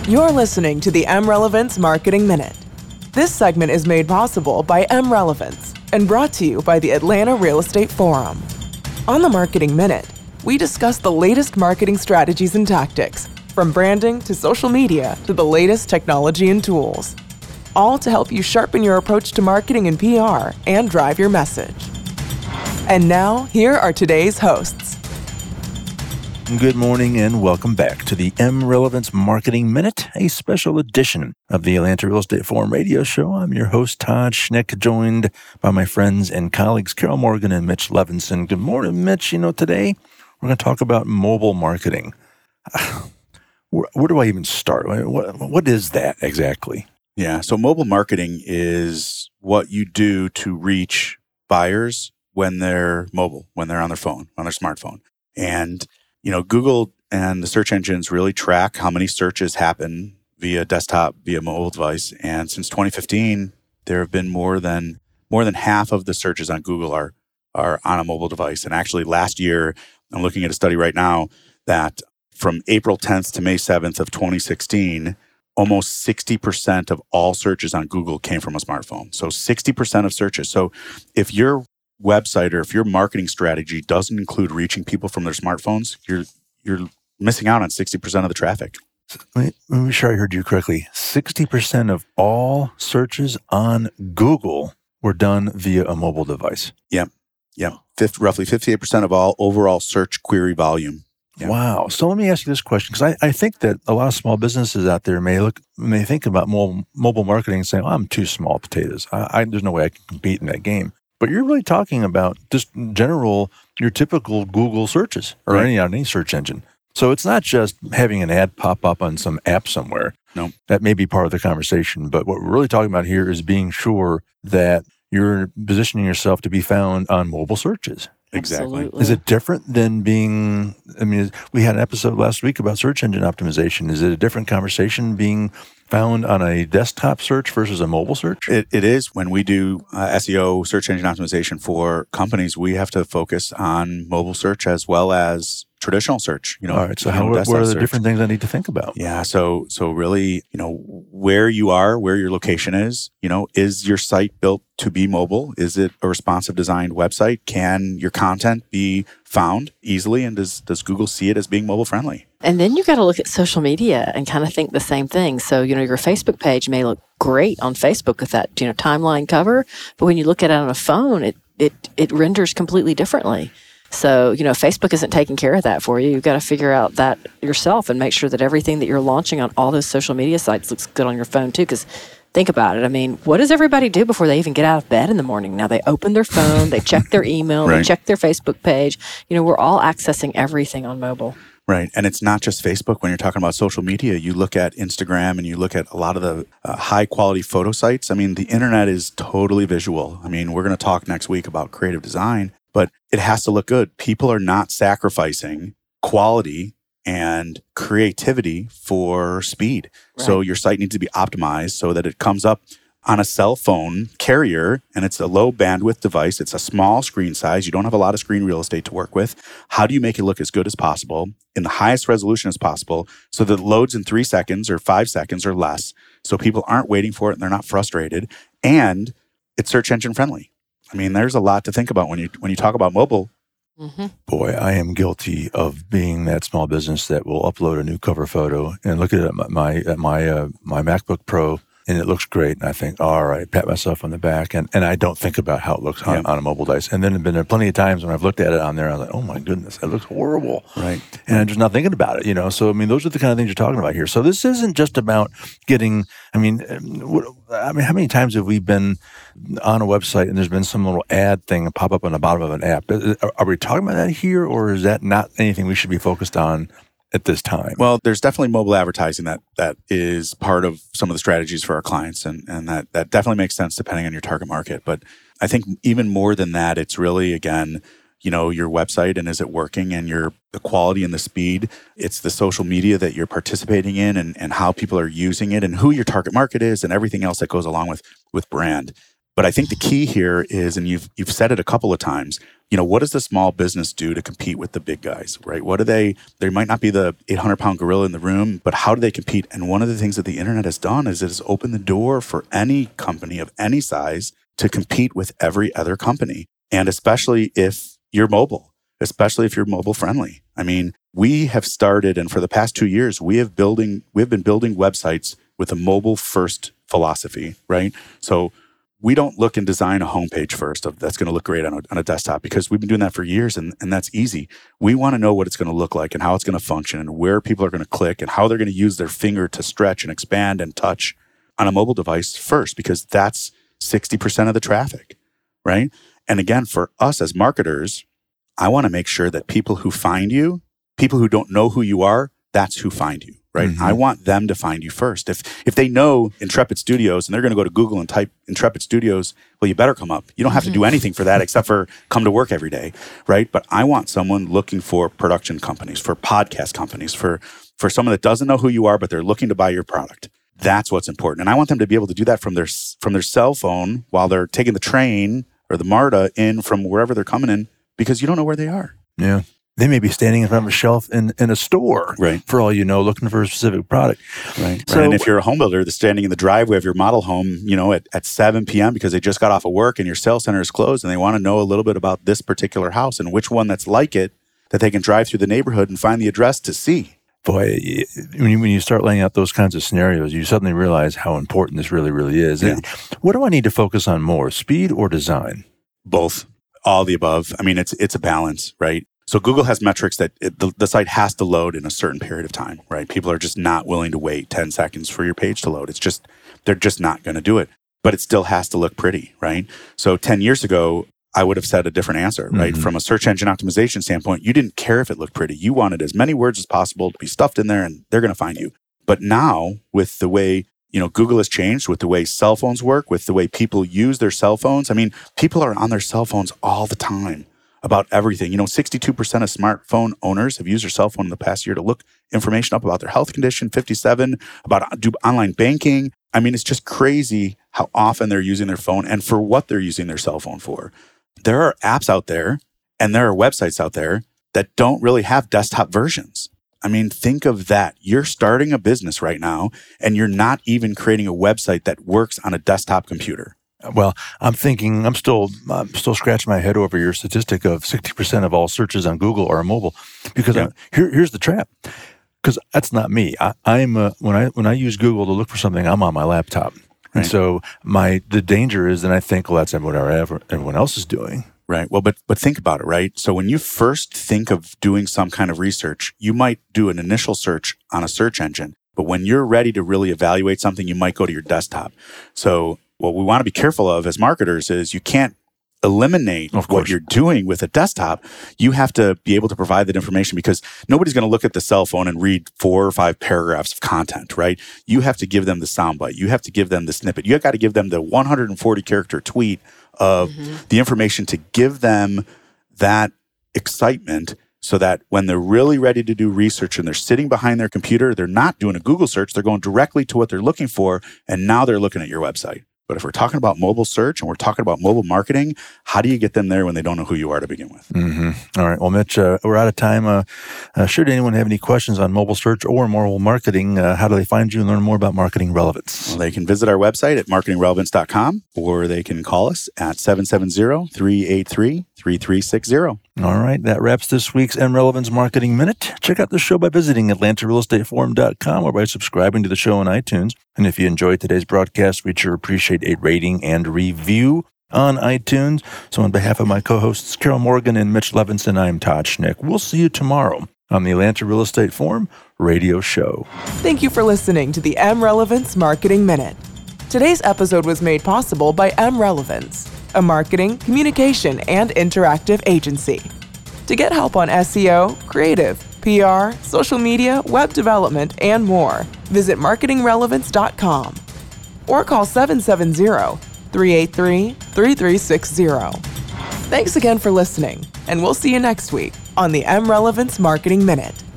You're listening to the mRelevance Marketing Minute. This segment is made possible by mRelevance and brought to you by the Atlanta Real Estate Forum. On the Marketing Minute, we discuss the latest marketing strategies and tactics, from branding to social media to the latest technology and tools, all to help you sharpen your approach to marketing and PR and drive your message. And now, here are today's hosts. Good morning and welcome back to the mRelevance Marketing Minute, a special edition of the Atlanta Real Estate Forum radio show. I'm your host, Todd Schnick, joined by my friends and colleagues, Carol Morgan and Mitch Levinson. Good morning, Mitch. Today we're going to talk about mobile marketing. Where do I even start? What is that exactly? Yeah, so mobile marketing is what you do to reach buyers when they're mobile, when they're on their phone, on their smartphone. And Google and the search engines really track how many searches happen via desktop, via mobile device. And since 2015, there have been more than half of the searches on Google are on a mobile device. And actually last year, I'm looking at a study right now that from April 10th to May 7th of 2016, almost 60% of all searches on Google came from a smartphone. So 60% of searches. So if your website or if your marketing strategy doesn't include reaching people from their smartphones, you're missing out on 60% of the traffic. Let me be sure I heard you correctly. 60% of all searches on Google were done via a mobile device. Yep. Roughly 58% of all overall search query volume. Yeah. Wow. So let me ask you this question, because I think that a lot of small businesses out there may think about mobile marketing and say, I'm too small potatoes. There's no way I can compete in that game. But you're really talking about just your typical Google searches or right. any search engine. So it's not just having an ad pop up on some app somewhere. No. That may be part of the conversation. But what we're really talking about here is being sure that you're positioning yourself to be found on mobile searches. Exactly. Absolutely. Is it different than we had an episode last week about search engine optimization. Is it a different conversation being found on a desktop search versus a mobile search? It is. When we do SEO, search engine optimization for companies, we have to focus on mobile search as well as traditional search. All right. So what are the different things I need to think about? Yeah. So really, where you are, where your location is your site built to be mobile? Is it a responsive designed website? Can your content be found easily? And does Google see it as being mobile friendly? And then you got to look at social media and kind of think the same thing. So, your Facebook page may look great on Facebook with that, timeline cover, but when you look at it on a phone, it renders completely differently. So, Facebook isn't taking care of that for you. You've got to figure out that yourself and make sure that everything that you're launching on all those social media sites looks good on your phone too. Because think about it. What does everybody do before they even get out of bed in the morning? Now they open their phone, they check their email, right. They check their Facebook page. We're all accessing everything on mobile. Right. And it's not just Facebook. When you're talking about social media, you look at Instagram and you look at a lot of the high quality photo sites. The internet is totally visual. We're going to talk next week about creative design, but it has to look good. People are not sacrificing quality and creativity for speed. Right. So your site needs to be optimized so that it comes up on a cell phone carrier, and it's a low bandwidth device. It's a small screen size. You don't have a lot of screen real estate to work with. How do you make it look as good as possible in the highest resolution as possible so that it loads in 3 seconds or 5 seconds or less, so people aren't waiting for it and they're not frustrated, and it's search engine friendly? There's a lot to think about when you talk about mobile. Mm-hmm. Boy, I am guilty of being that small business that will upload a new cover photo and look at my MacBook Pro, and it looks great. And I think, all right, pat myself on the back. And I don't think about how it looks on a mobile device. And then there have been plenty of times when I've looked at it on there, I was like, oh my goodness, it looks horrible. Right. And I'm just not thinking about it, So, those are the kind of things you're talking about here. So this isn't just about getting, how many times have we been on a website and there's been some little ad thing pop up on the bottom of an app? Are we talking about that here, or is that not anything we should be focused on at this time? Well, there's definitely mobile advertising that is part of some of the strategies for our clients, and that definitely makes sense depending on your target market. But I think even more than that, it's really, again, your website and is it working, and the quality and the speed. It's the social media that you're participating in, and how people are using it, and who your target market is, and everything else that goes along with brand. But I think the key here is, and you've said it a couple of times, what does the small business do to compete with the big guys, right? What do they might not be the 800-pound gorilla in the room, but how do they compete? And one of the things that the internet has done is it has opened the door for any company of any size to compete with every other company. And especially if you're mobile, especially if you're mobile friendly. I mean, we have started, and for the past 2 years, we have been building websites with a mobile first philosophy, right? So we don't look and design a homepage first that's going to look great on a desktop, because we've been doing that for years, and that's easy. We want to know what it's going to look like and how it's going to function and where people are going to click and how they're going to use their finger to stretch and expand and touch on a mobile device first, because that's 60% of the traffic, right? And again, for us as marketers, I want to make sure that people who find you, people who don't know who you are, that's who find you, right? Mm-hmm. I want them to find you first. If they know Intrepid Studios and they're going to go to Google and type Intrepid Studios, well, you better come up. You don't have to do anything for that except for come to work every day, right? But I want someone looking for production companies, for podcast companies, for someone that doesn't know who you are, but they're looking to buy your product. That's what's important. And I want them to be able to do that from their cell phone while they're taking the train or the MARTA in from wherever they're coming in, because you don't know where they are. Yeah. They may be standing in front of a shelf in a store, right, for all you know, looking for a specific product. Right. So, and if you're a home builder that's standing in the driveway of your model home, at 7 p.m. because they just got off of work and your sales center is closed and they want to know a little bit about this particular house and which one that's like it, that they can drive through the neighborhood and find the address to see. Boy, when you start laying out those kinds of scenarios, you suddenly realize how important this really, really is. Yeah. What do I need to focus on more, speed or design? Both. All the above. I mean, it's a balance, right? So Google has metrics that the site has to load in a certain period of time, right? People are just not willing to wait 10 seconds for your page to load. They're just not going to do it. But it still has to look pretty, right? So 10 years ago, I would have said a different answer, right? Mm-hmm. From a search engine optimization standpoint, you didn't care if it looked pretty. You wanted as many words as possible to be stuffed in there and they're going to find you. But now, with the way Google has changed, with the way cell phones work, with the way people use their cell phones. I mean, people are on their cell phones all the time about everything. 62% of smartphone owners have used their cell phone in the past year to look information up about their health condition, 57% about do online banking. I mean, it's just crazy how often they're using their phone and for what they're using their cell phone for. There are apps out there and there are websites out there that don't really have desktop versions. I mean, think of that. You're starting a business right now, and you're not even creating a website that works on a desktop computer. Well, I'm still scratching my head over your statistic of 60% of all searches on Google are mobile, because here's the trap. Because that's not me. When I use Google to look for something, I'm on my laptop, and so the danger is that I think, well, that's what everyone else is doing. Right. Well, but think about it, right? So when you first think of doing some kind of research, you might do an initial search on a search engine. But when you're ready to really evaluate something, you might go to your desktop. So what we want to be careful of as marketers is you can't eliminate what you're doing with a desktop. You have to be able to provide that information, because nobody's going to look at the cell phone and read 4 or 5 paragraphs of content, right? You have to give them the soundbite. You have to give them the snippet. You have got to give them the 140-character tweet of the information to give them that excitement, so that when they're really ready to do research and they're sitting behind their computer, they're not doing a Google search, they're going directly to what they're looking for, and now they're looking at your website. But if we're talking about mobile search and we're talking about mobile marketing, how do you get them there when they don't know who you are to begin with? Mm-hmm. All right. Well, Mitch, we're out of time. Should anyone have any questions on mobile search or mobile marketing, how do they find you and learn more about marketing relevance? Well, they can visit our website at marketingrelevance.com, or they can call us at 770-383-3360. All right. That wraps this week's mRelevance Marketing Minute. Check out the show by visiting AtlantaRealEstateForum.com or by subscribing to the show on iTunes. And if you enjoyed today's broadcast, we'd sure appreciate a rating and review on iTunes. So on behalf of my co-hosts Carol Morgan and Mitch Levinson, I'm Todd Schnick. We'll see you tomorrow on the Atlanta Real Estate Forum radio show. Thank you for listening to the mRelevance Marketing Minute. Today's episode was made possible by mRelevance, a marketing, communication, and interactive agency. To get help on SEO, creative, PR, social media, web development, and more, visit marketingrelevance.com or call 770-383-3360. Thanks again for listening, and we'll see you next week on the mRelevance Marketing Minute.